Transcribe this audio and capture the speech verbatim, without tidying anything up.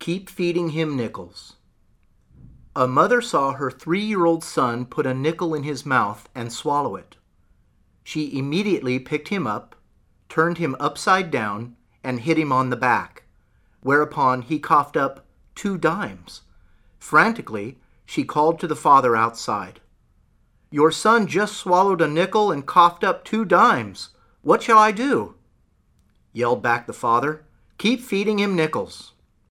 Keep feeding him nickels. A mother saw her three-year-old son put a nickel in his mouth and swallow it. She immediately picked him up, turned him upside down, and hit him on the back, whereupon he coughed up two dimes. Frantically, she called to the father outside. "Your son just swallowed a nickel and coughed up two dimes. What shall I do?" Yelled back the father, "Keep feeding him nickels."